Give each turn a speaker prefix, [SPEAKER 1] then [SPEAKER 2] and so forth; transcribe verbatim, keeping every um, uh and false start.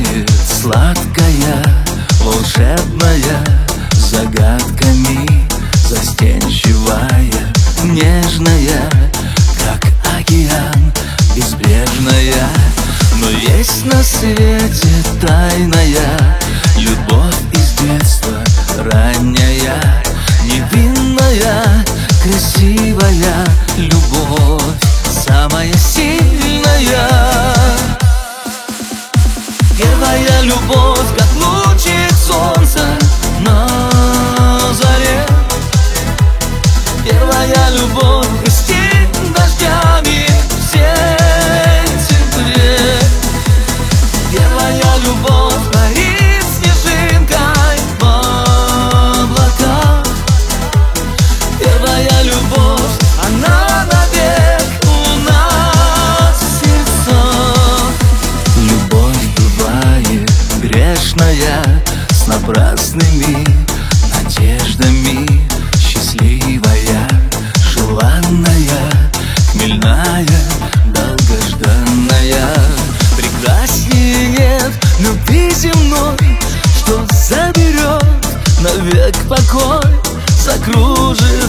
[SPEAKER 1] бывает сладкая, волшебная, загадками застенчивая, нежная, как океан, безбрежная. Но есть на свете тайная любовь из детства, ранняя, невинная, красивая любовь, самая сильная. Первая любовь, как лучик солнца на заре. Первая любовь блестит дождями в сентябре. Первая любовь парит снежинкой в облаках. Первая любовь, она навек у нас в сердцах. Любовь бывает грешная, с напрасными надеждами, счастливая, желанная, хмельная, долгожданная. Прекраснее нет любви земной, что заберет навек покой, закружит